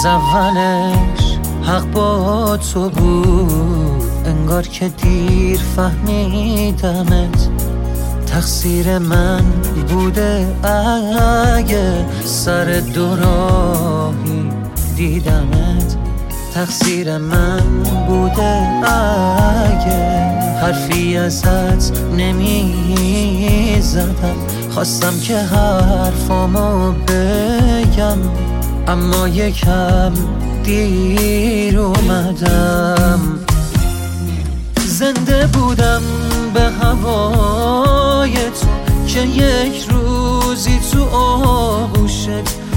از اولش حق با تو بود، انگار که دیر فهمیدمت. تقصیر من بوده اگه سر دو راهی دیدمت. تقصیر من بوده اگه حرفی ازت نمی زدم. خواستم که حرفامو بگم اما یکم دیر اومدم. زنده بودم به هوای تو که یک روزی تو آغوشت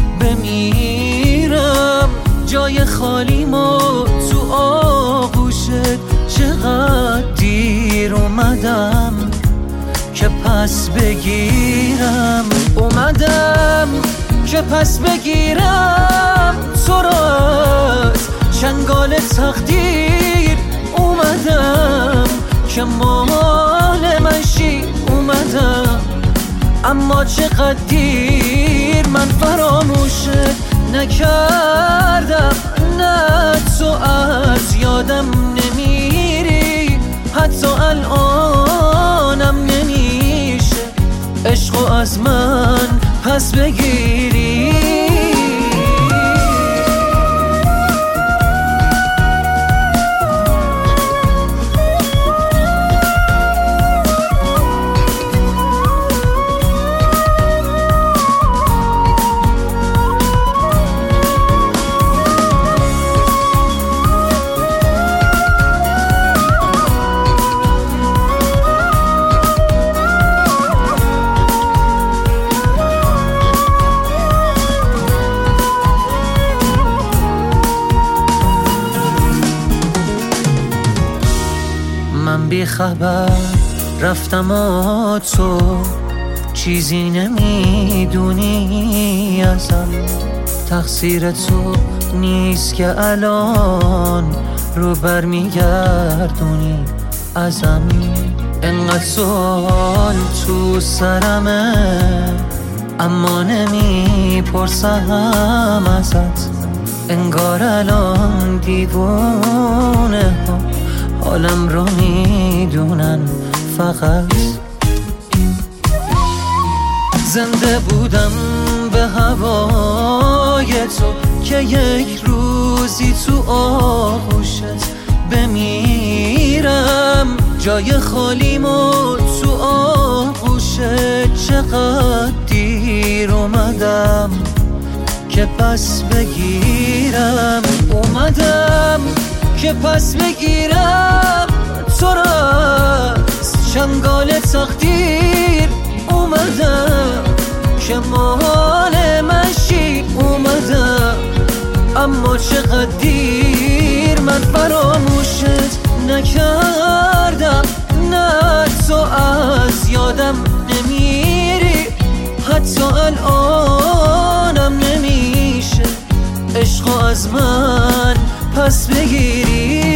بمیرم. جای خالیمو تو آغوشت چقدر دیر اومدم که پس بگیرم. اومدم که پس بگیرم تو را از چنگال تقدیر. اومدم که مال من شی. اومدم اما چقدر دیر من فراموشت نکردم. نه تو از یادم نمیری، حتی الانم نمیشه عشقو از من پس بگیری. من بی خبر رفتم و تو چیزی نمیدونی ازم. تقصیر تو نیست که الان رو برمیگردونی ازم. انقدر سوال تو سرمه اما نمیپرسم ازت. انگار الان دیوونه ها حالم رو میدونن فقط. زنده بودم به هوای تو که یک روزی تو آغوشت بمیرم. جای خالیمو تو آغوشت چقدر دیر اومدم که پس بگیرم. اومدم که پس بگیرم تو را از چنگال تقدیر. اومدم که مال من شی. اومدم اما چقدر دیر من فراموشت نکردم. نه تو از یادم نمیری، حتی الانم نمیشه عشقو از من پس بگیری.